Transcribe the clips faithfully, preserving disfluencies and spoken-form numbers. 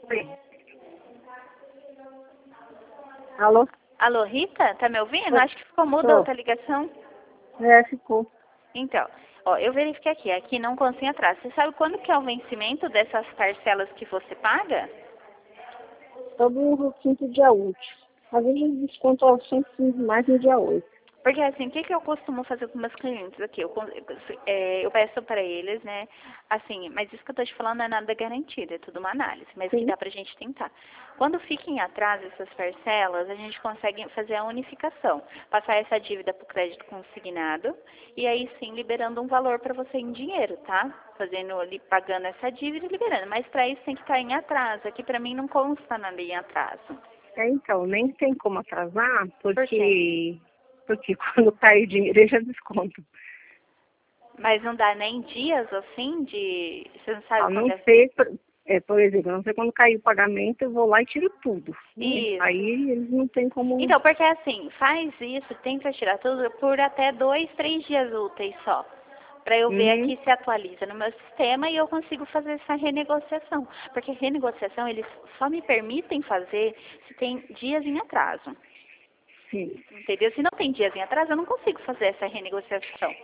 Oi. Alô? Alô, Rita? Tá me ouvindo? Oi. Acho que ficou muda a Tô. outra ligação. É, ficou. Então, ó, eu verifiquei aqui, aqui não consta em atraso. Você sabe quando que é o vencimento dessas parcelas que você paga? Todo quinto dia útil. Às vezes eles descontam sempre mais no dia oito. Porque assim, o que, que eu costumo fazer com meus clientes aqui? Eu, con- eu, é, eu peço para eles, né? Assim, mas isso que eu tô te falando não é nada garantido, é tudo uma análise, mas que Sim. dá pra gente tentar. Quando fiquem atrás essas parcelas, a gente consegue fazer a unificação, passar essa dívida para o crédito consignado e aí sim liberando um valor para você em dinheiro, tá? Fazendo ali, pagando essa dívida e liberando. Mas para isso tem que estar em atraso. Aqui para mim não consta nada em atraso. É, então, nem tem como atrasar, Por quê? porque, porque quando cai o dinheiro, eles já descontam. Mas não dá nem dias assim de. Você não sabe A quando não é. ser, por- é, por exemplo, a não ser quando cair o pagamento, eu vou lá e tiro tudo. Né? Isso. Aí eles não têm como... Então, porque assim, faz isso, tenta tirar tudo por até dois, três dias úteis só. Para eu ver Uhum. aqui se atualiza no meu sistema e eu consigo fazer essa renegociação. Porque renegociação eles só me permitem fazer se tem dias em atraso. Sim. Entendeu? Se não tem dias em atraso, eu não consigo fazer essa renegociação.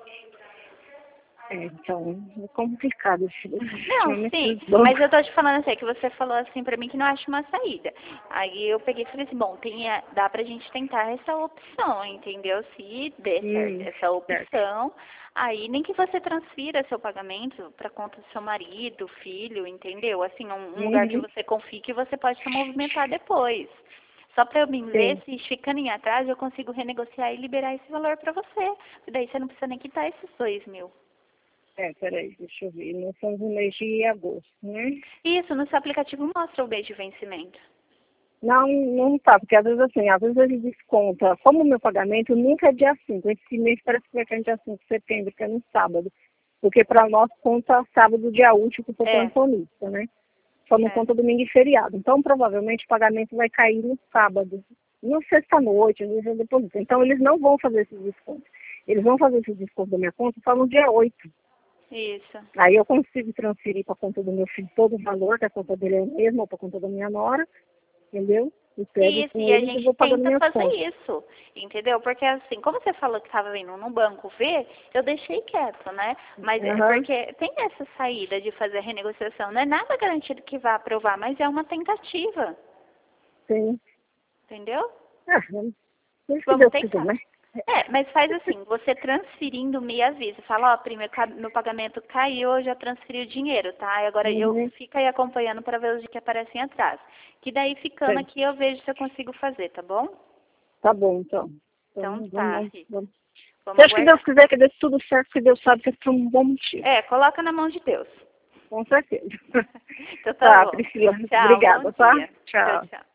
É, então, é complicado. Não, Ultimamente sim, os bancos... mas eu tô te falando assim, que você falou assim pra mim que não acha uma saída. Aí eu peguei e falei assim, bom, tem, a- dá pra gente tentar essa opção, entendeu? Se der certo Hum, essa certo. opção, aí nem que você transfira seu pagamento pra conta do seu marido, filho, entendeu? Assim, um, um lugar que Uhum. você confie que você pode se movimentar depois. Só pra eu me ver Sim. se ficando em atraso eu consigo renegociar e liberar esse valor pra você. E daí você não precisa nem quitar esses dois mil. É, peraí, deixa eu ver. Nós estamos no mês de agosto, né? Isso, no seu aplicativo mostra o mês de vencimento. Não, não tá, porque às vezes assim, às vezes ele desconta. Como o meu pagamento nunca é dia cinco. Esse mês parece que vai cair dia cinco de setembro, que é no sábado. Porque para nós conta sábado, dia útil, que eu sou É, plantonista, né? Só não é. conta domingo e feriado. Então, provavelmente, o pagamento vai cair no sábado. No sexta-noite, no dia depois. Então, eles não vão fazer esse desconto. Eles vão fazer esse desconto da minha conta só no dia oito. Isso. Aí eu consigo transferir para a conta do meu filho todo o valor, que a conta dele é a mesma, ou para a conta da minha nora, entendeu? E pego Isso, com e a eles e gente vou pagando tenta minhas fazer contas. isso, entendeu? Porque assim, como você falou que estava indo no banco ver, eu deixei quieto, né? Mas é Aham, porque tem essa saída de fazer a renegociação. Não é nada garantido que vá aprovar, mas é uma tentativa, sim. entendeu? Ah, vamos ver se Vamos Deus quiser, tentar. né? É, mas faz assim, você transferindo me avisa. Fala, ó, primeiro ca- meu pagamento caiu, eu já transferi o dinheiro, tá? E agora eu Uhum, fico aí acompanhando para ver os que aparecem atrás. Que daí ficando sim. aqui eu vejo se eu consigo fazer, tá bom? Tá bom, então. Então Então, vamos, tá, vamos, Rita. vamos. Vamos Seja que Deus aguardar. quiser que dê tudo certo, que Deus sabe que é por um bom motivo. É, coloca na mão de Deus. Com certeza. Então tá Tá, bom. Priscila. Tchau, bom Obrigada, tá? dia. Tchau, Tchau. tchau.